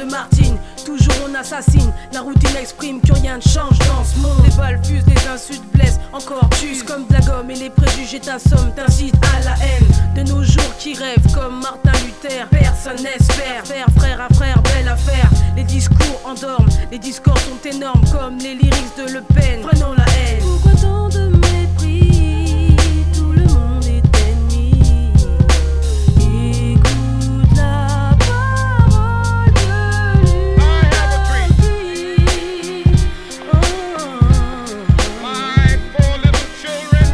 Martine. Toujours on assassine, la routine exprime que rien ne change dans ce monde. Les balles fusent, les insultes blessent, encore tuent comme de la gomme. Et les préjugés t'assomment, t'incitent à la haine. De nos jours qui rêvent comme Martin Luther, personne n'espère faire frère à frère, belle affaire. Les discours endorment, les discours sont énormes comme les lyrics de Le Pen. Prenons la haine. Pourquoi tant de mépris? Tout le monde est ennemi. Écoute la parole de l'humanité. My four little children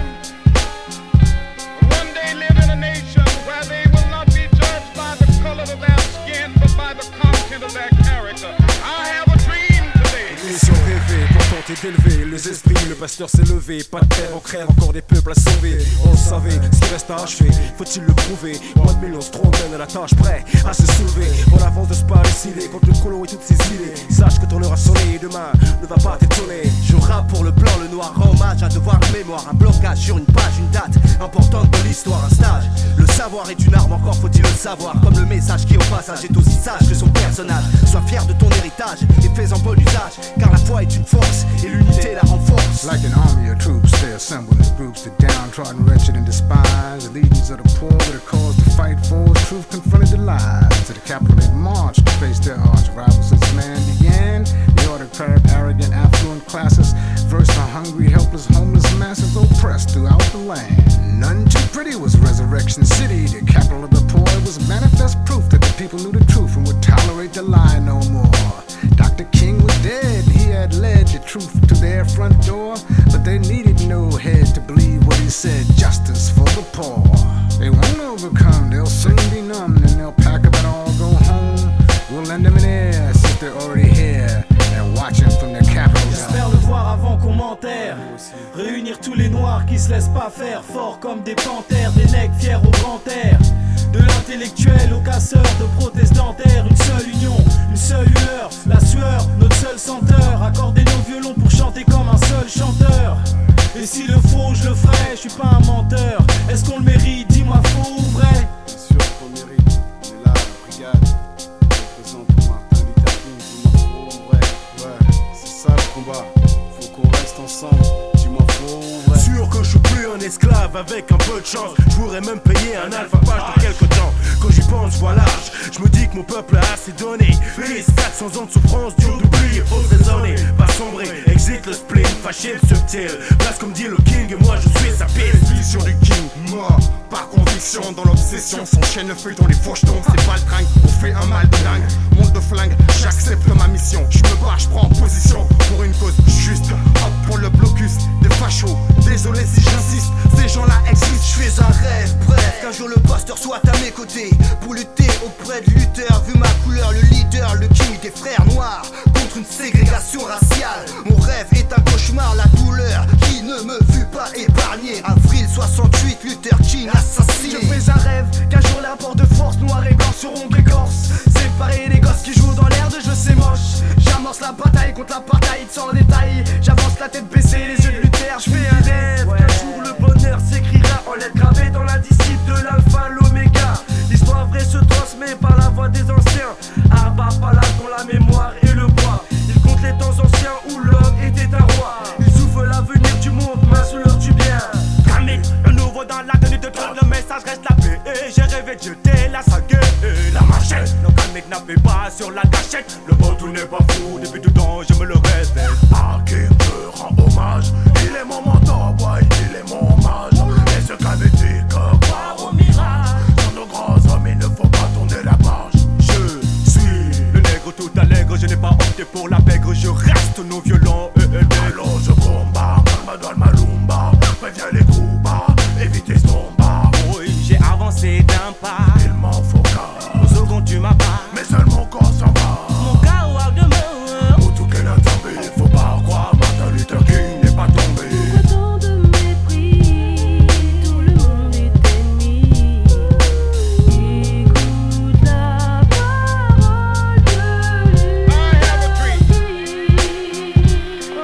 will one day live in a nation where they will not be judged by the color of their skin, but by the content of their character. I have a dream today. Mission rêvée, pour tenter d'élever les esprits, le pasteur s'est levé. Pas de terre, on crève, encore des peuples à sauver. On le savait, ce qui reste à achever, faut-il le prouver? Moins de millions se tromènent à la tâche, prêt à se soulever. En avance de se pas décider contre le colon et toutes ses idées. Sache que ton heure a sonné, demain ne va pas t'étonner. Je rappe pour le blanc, le noir, rend hommage à devoir de mémoire. Un blocage sur une page, une date importante de l'histoire, un stage. Le savoir est une arme, encore faut-il le savoir. Comme le message qui au passage est aussi sage que son personnage. Sois fier de ton héritage et fais-en bon usage, car la foi est une force et l'unité la renforce. Like an army of troops, they assemble in groups, the downtrodden, wretched, and despised. The legions of the poor with a cause to fight for. Truth confronted the lies. To the capital they marched to face their arch rivals since man began. The autocratic, arrogant, affluent classes versed the hungry, helpless, homeless masses oppressed throughout the land. None too pretty was Resurrection City. The capital of the poor. It was manifest proof that the people knew the truth and would tolerate the lie no more. Dr. King was dead, he had led the truth to their front door, but they needed no head to believe what he said, justice for the poor. They won't overcome, they'll soon be numb, and they'll pack up and all go home. We'll lend them an ear since they're already here and watching from their capital. J'espère le voir avant qu'on m'enterre. Réunir tous les noirs qui se laissent pas faire, forts comme des panthères, des nègres fiers au grand air. De l'intellectuel au casseur de prothèses dentaires, une seule union, une seule lueur, la sueur, notre seul senteur. Accorder nos violons pour chanter comme un seul chanteur. Et si le faux je le ferai, je suis pas un menteur. Est-ce qu'on le mérite, dis-moi faux ou vrai? Bien sûr qu'on le mérite, on est là, la brigade. Représente pour Martin Luther King, dis-moi faux ou vrai. Ouais, c'est ça le combat, faut qu'on reste ensemble, dis-moi faux ou vrai. Sûr que je suis plus un esclave avec un peu de chance. Je pourrais même payer un alphabet dans quelques temps. Quand j'y pense, voilà, je me dis que mon peuple a assez donné. Fils, 400 ans de souffrance, dur d'oublier, faut raisonner, pas sombrer. Exit le spleen, fâché, subtil. Place comme dit le king et moi je suis sa piste. Vision du king, mort, par conviction. Dans l'obsession, s'enchaîne le feuilleton, les fauchetons. C'est pas le tringue, on fait un mal de dingue. Monde de flingue, j'accepte ma mission. Je me bats, je prends position pour une cause juste. Hop pour le blocus des fachos. Désolé si j'insiste, ces gens-là existent. Je fais un rêve, bref, qu'un jour le pasteur soit à mes côtés pour lutter auprès de Luther. Vu ma couleur, le leader, le king des frères noirs contre une ségrégation raciale. Mon rêve est un cauchemar, la douleur qui ne me fut pas épargnée. Avril 68, Luther King assassiné. Je fais un rêve qu'un jour les rapports de force noirs et blancs seront d'écorce. Séparer les gosses qui jouent dans l'air de jeu, c'est moche. J'amorce la bataille contre l'apartheid sans détail. J'avance la tête baissée, les yeux de Luther. Je fais un rêve qu'un jour le bonheur s'écrira en lettres gravées dans l'indicible de l'alpha, l'oméga. L'histoire vraie se transmet par la voix des anciens. Abba Pala dont la mémoire et le bois. Il compte les temps anciens où l'homme était un roi. Il souffle l'avenir du monde, main sous l'heure du bien. Camille, le nouveau dans la tenue de trône, le message reste la paix. Et j'ai rêvé de jeter la sague et la machette. Le calme n'avait pas sur la gâchette. Le bon tout n'est pas fou, depuis tout temps je me le répète. À qui me rend hommage, il est mon mentor, boy, il est mon hommage. Et ce qu'avait dit que croire au mirage. Dans nos grands hommes, il ne faut pas tourner la page. Je suis le nègre tout allègre, je n'ai pas opté pour la pègre, je reste non violent. Alors je combat, calma dans le malumba. Préviens les coups bas, évitez ce combat. Oui, j'ai avancé d'un pas. Il m'en faut qu'un. Au second tu m'as pas. Mais seul mon corps s'en va. Mon gars ou out de mort. Pour tout qu'elle a tombé, faut pas croire, Martin Luther King n'est pas tombé. Pourquoi tant de mépris? Tout le monde est ennemi. Écoute la parole de l'humanité.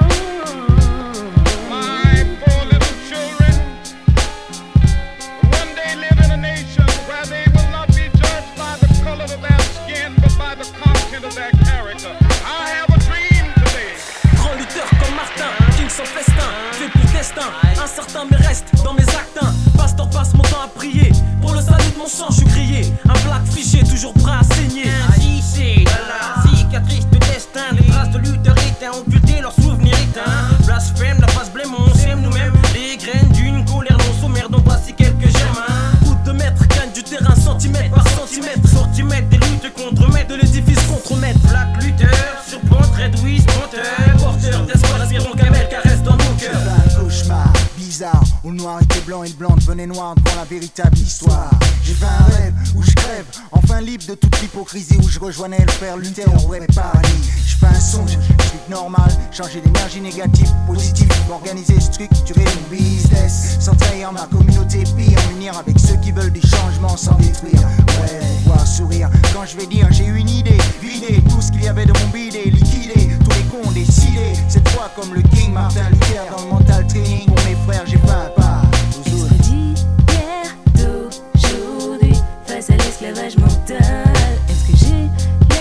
reste dans mes actes. Pasteur passe mon temps à prier. Pour le salut de mon sang, je suis grillé. Un black fiché, toujours prêt à saigner. Ainsi c'est la cicatrice de destin. Les traces de Luther éteints, occulter leurs souvenirs éteints. Blasphème, la face blême, on s'aime nous-mêmes. Les graines d'une colère non sommaire, donc voici quelques germes. Coup de maître, gagne du terrain centimètre par centimètre. Sortimètre des luttes contre maître, De l'édifice contre maître. Black Luther, surpente, Red Wiz, menteur. Porteur d'espoir, aspirant qu'Amel caresse dans mon cœur. Un cauchemar bizarre où le noir était blanc et le blanc devenait noir devant la véritable histoire. J'ai fait un rêve où je crève, enfin libre de toute l'hypocrisie, où je rejoignais le père Luther au vrai paradis. Je fais un songe, je suis normal, changer d'énergie négative, positive, organiser, structurer mon business, sans trahir ma communauté, pire, m'unir avec ceux qui veulent des changements sans détruire. Ouais, voir sourire quand je vais dire j'ai eu une idée, vider tout ce qu'il y avait de mon bidet, liquider tous les cons décidés. Cette fois comme le King Martin Luther dans le mental training pour mes frères, j'ai fait un pas aux autres. D'hier, d'aujourd'hui, face à l'esclavage mental. Est-ce que j'ai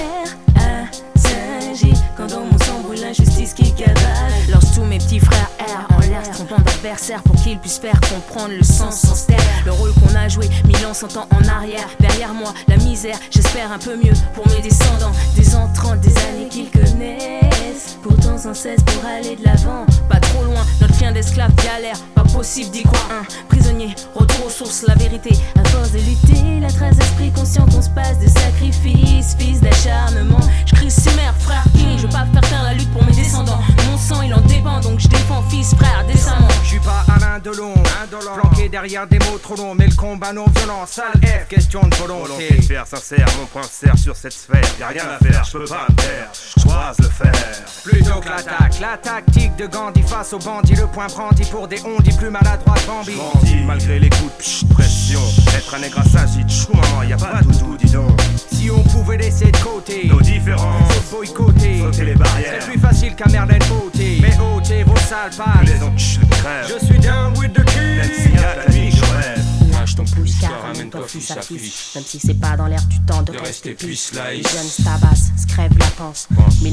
l'air assagi quand dans mon sang brûle l'injustice qui cavale? Lance tous mes petits frères R en l'air, trompant d'adversaires pour qu'ils puissent faire comprendre le sens sans se taire. Le rôle qu'on a joué 1000 ans, 100 ans en arrière. Derrière moi, la misère, j'espère un peu mieux pour mes descendants. Des entrants, des années qu'ils connaissent, pourtant sans cesse pour aller de l'avant. Pas trop loin, notre chien d'esclave galère, pas possible d'y croire. Prisonnier, retour aux sources, la vérité. À force de lutter, la trace d'esprit conscient qu'on se passe de sacrifice, fils d'acharnement. Je crie si mère, frère King, je veux pas faire taire la lutte pour mes descendants. Mon sang il en dépend, donc je défends fils, frère, décemment. Je suis pas Alain Delon, planqué derrière des mots trop longs, mais le combat non violent, sale F, question de volonté de faire sincère, mon point serre sur cette sphère. Y'a rien à faire, je peux pas me taire, je croise le fer. Plutôt que l'attaque, la tactique de Gandhi face aux bandits, le point brandi pour des ondis plus maladroits Bambi. Grandi malgré les coups de pression, être un nègre assagi, chou maman, y'a pas de doudou, dis donc. Si on pouvait laisser de côté nos différences, faut boycotter, sauter les barrières, c'est plus facile qu'à Merlin ôter. Mais ôtez vos sales pattes, les enculés crèvent. Je suis down with the king. Même s'il y a la nuit, je rêve. Lâche ton pouce-car, ramène-toi fils à fiche. Même si c'est pas dans l'air du temps de rester puce. Les jeunes se tabassent, se crèvent la panse.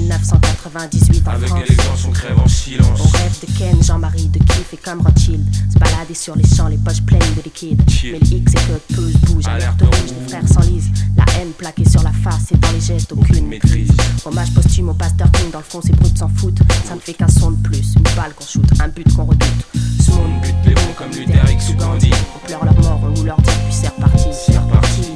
1998 en avec France. élégance, on crève en silence. On rêve de Ken, Jean-Marie, de kiff et comme Rothschild. Se balader sur les champs, les poches pleines de liquide. Chill. Mais le X et que peu se bouge. Alerte rouge, les frères s'enlisent. La haine plaquée sur la face et dans les gestes, aucune maîtrise. Hommage posthume au pasteur King, dans le fond, ces brutes s'en foutent. Ça ne fait qu'un son de plus, une balle qu'on shoot, un but qu'on redoute. On bute les bons comme Luther X ou Gandhi. On pleure leur mort, on loue leur dit, puis c'est reparti. C'est reparti.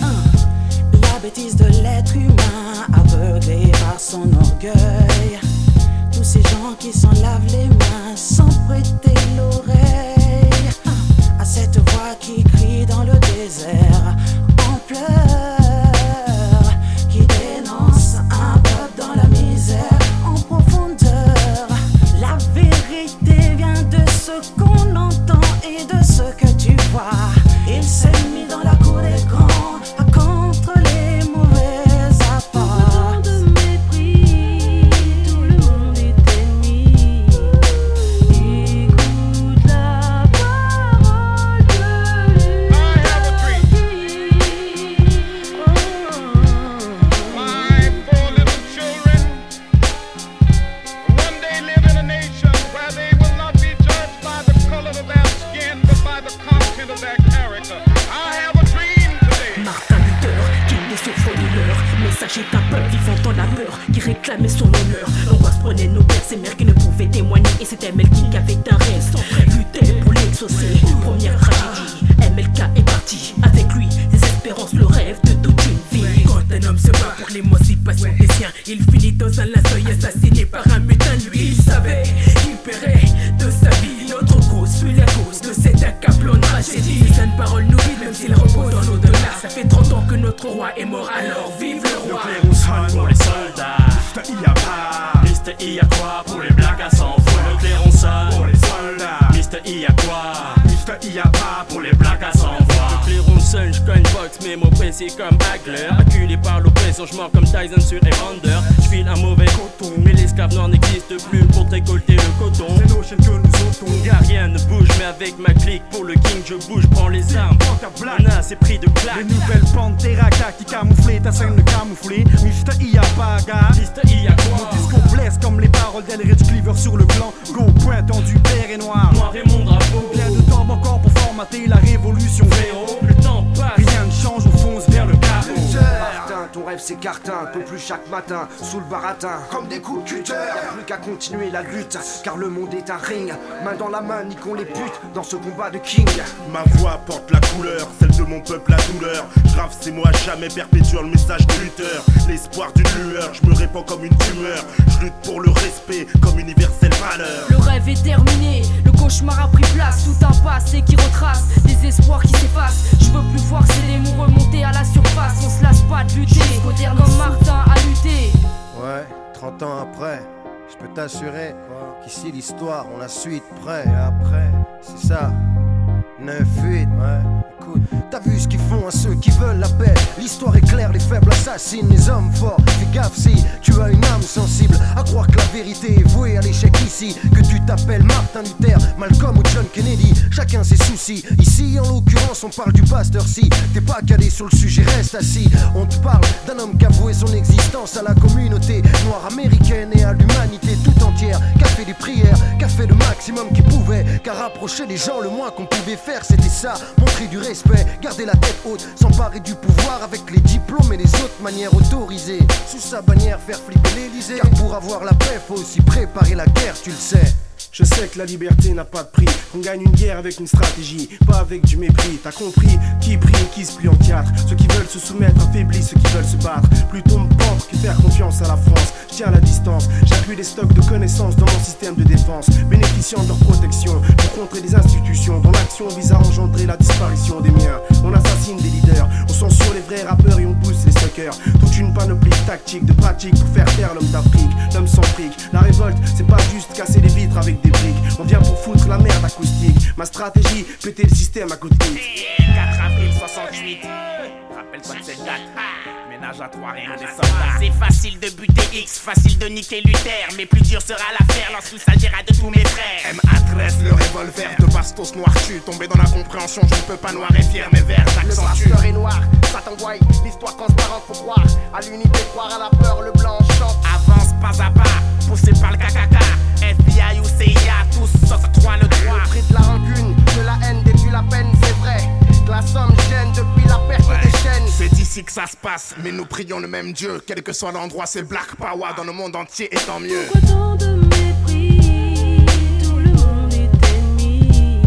La bêtise de l'être humain, aveuglé par son orgueil. Tous ces gens qui s'en lavent les mains sans prêter l'oreille à cette voix qui crie dans le désert en pleurs, qui dénonce un peuple dans la misère en profondeur. La vérité vient de ce qu'on entend et de ce que tu vois. Il s'est mis dans la cour des grands contre les mauvais apports. Autant de mépris, tout le monde est ennemi. Écoute la parole de My four little children one day live in a nation where they will not be judged by the color of their skin, but by the content of their character. I have a dream today. Martin Luther, King des souffres-douleurs, messager d'un peuple vivant dans la peur, qui réclamait son honneur. L'angoisse prenait nos pères, ces mères qui ne pouvaient témoigner, et c'était MLK qui avait un rêve, sans lutter pour l'exaucer. Première tragédie, MLK est parti, avec lui, des espérances, le rêve de toute une vie. Quand un homme se bat pour l'émancipation des siens, il finit dans un linceul assassiné par un mutin. Lui, il savait qu'il paierait de sa vie notre cause, fut la cause de cette accablante tragédie. Ces saines paroles nous guident, même s'il repose dans l'au-delà. Ça fait 30 ans que notre roi est mort, alors vive le roi. Pour les soldats, Mr. I y a quoi pour les blagues à sang froid. Le clairon sonne pour les soldats, Mr. I y a quoi, Mr. I y a pas pour les blagues à sang froid. Le clairon sonne, je cogne box, mes mots précis comme Hagler. Acculé par l'oppression, je mords comme Tyson sur Evander. Je file un mauvais coton, mais l'esclave noir n'existe plus pour récolter le coton. C'est nos chaînes que nous ôtons. Y'a rien ne bouge, mais avec ma clique pour le king je bouge, prends les armes. Mana, c'est pris de claque. Les nouvelles Pantera qui camouflent ta scène de camoufler. Mr. I a pas gars. Mr. I a quoi. Mon discours blesse comme les paroles d'Elridge Cleaver sur le blanc. Go point tendu, vert et noir. Noir et mon drapeau. Plein de temps encore rater la révolution. Véro, le temps passe, rien ne change, on fonce vers le chaos. Martin, ton rêve s'écarte un peu plus chaque matin, sous le baratin, comme des coups de cutter. Y'a plus qu'à continuer la lutte, car le monde est un ring. Main dans la main, niquons les putes dans ce combat de king. Ma voix porte la couleur, celle de mon peuple, la douleur. Grave ces mots à jamais perpétuant le message de lutteur. L'espoir d'une lueur, je me répands comme une tumeur. Je lutte pour le respect comme universelle valeur. Le rêve est terminé, le cauchemar a pris place. Tout un passé qui retrace, des espoirs qui s'effacent. Je veux plus voir ces démons remonter à la surface. On se lasse pas de lutter, comme Martin a lutté. Ouais, 30 ans après, je peux t'assurer qu'ici l'histoire, on la suite près. Et après, c'est ça, 9-8, ouais. Écoute, t'as vu ce qu'ils font à ceux qui veulent la paix. L'histoire est claire, les faibles assassinent les hommes forts. Fais gaffe si tu as une âme sensible à croire que la vérité est vouée à l'échec ici. Que tu t'appelles Martin Luther, Malcolm ou John Kennedy, chacun ses soucis. Ici en l'occurrence on parle du pasteur. Si t'es pas calé sur le sujet, reste assis. On te parle d'un homme qui a voué son existence à la communauté noire américaine et à l'humanité tout entière. Qui a fait des prières, qui a fait le maximum qu'il pouvait. Qui a rapproché les gens, le moins qu'on pouvait faire c'était ça, montrer du respect, garder la tête haute, s'emparer du pouvoir avec les diplômes et les autres manières autorisées. Sous sa bannière faire flipper l'Élysée. Car pour avoir la paix faut aussi préparer la guerre, tu le sais. Je sais que la liberté n'a pas de prix, qu'on gagne une guerre avec une stratégie, pas avec du mépris. T'as compris, qui brille et qui se plie en quatre. Ceux qui veulent se soumettre affaiblissent ceux qui veulent se battre. Plutôt me pendre que faire confiance à la France. Je tiens à la distance, j'appuie les stocks de connaissances dans mon système de défense, bénéficiant de leur protection pour contrer des institutions dont l'action vise à engendrer la disparition des miens. On assassine des leaders, on censure les vrais rappeurs et on pousse les suckers. Toute une panoplie tactique de pratiques pour faire taire l'homme d'Afrique, l'homme sans fric. La révolte, c'est pas juste casser les vitres avec des briques. On vient pour foutre la merde acoustique. Ma stratégie, péter le système acoustique. 4 avril 68. Rappelle-toi de cette date. Ménage à 3, rien des soldats. C'est facile de buter X, facile de niquer Luther. Mais plus dur sera l'affaire lorsqu'il s'agira de tous mes frères. MA13, le revolver de bastos noir. Je suis tombé dans la compréhension, je ne peux pas noir et fier mes vers s'accentuent. Le pasteur est noir, ça t'envoie. L'histoire transparente, faut croire à l'unité, croire à la peur, le blanc chante. Avance pas à pas, poussé par le KKK. FBI ou CIA, tous s'octroient le droit. Le prix de la rancune, de la haine, déduit la peine, c'est vrai. Que la somme gêne depuis la perte des chaînes. C'est ici que ça se passe, mais nous prions le même Dieu. Quel que soit l'endroit, c'est Black Power dans le monde entier et tant mieux. Pourquoi tant de mépris? Tout le monde est ennemi.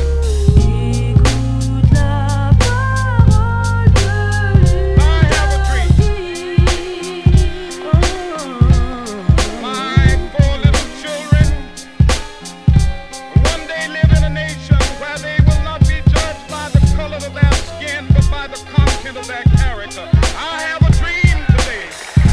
Écoute la parole de l'humanité. My poor little children one day live in a nation where they will not be judged by the color of their skin, but by the content of their character. I have a dream today.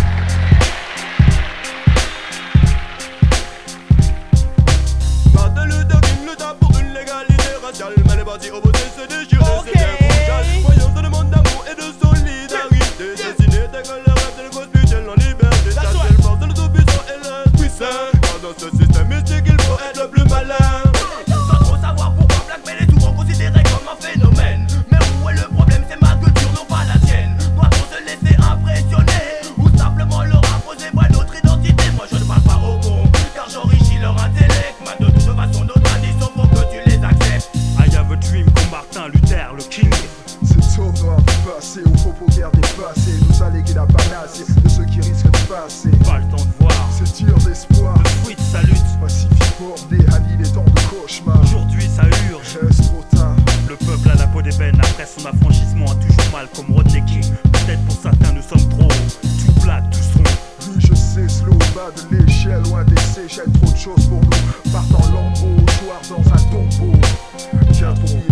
Martin Luther King lutta pour une légalité raciale, mais les bâtis opposés se déchiraient, c'était crucial. Voyons dans le monde d'amour et de solidarité. Dessiner tes que le rêve de cause spirituelle en liberté. Ta seule force de le tout-puissant et l'esprit saint. Car dans ce système mystique, il faut être le plus malin. Sans trop savoir pourquoi Blackmail est souvent considéré comme un phénomène. Mais où est le problème? C'est ma culture, non pas la tienne. Doit-on se laisser impressionner ou simplement leur imposer notre identité? Moi je ne parle pas au con, car j'enrichis leur intellect. Mais de toute façon nos traditions faut que tu les acceptes. I have a dream comme Martin Luther, le king. Cette ombre noire du passé, aux propos guerre dépassés, nous alléguer la panacée de ceux qui risquent de passer. Pas le temps de voir, c'est tir d'espoir. Le fruit de sa lutte, pacifique bordé, allie les temps de cauchemar. Aujourd'hui ça urge, reste trop tard. Le peuple a la peau d'ébène après son affranchissement a toujours mal comme Rodney King. Peut-être pour certains nous sommes trop tout plat, tout sombre. Oui je sais, slow, bas de l'échelle, loin des Seychelles, trop de choses pour nous. Partant lambeau, joueur dans un tombeau. Tiens ton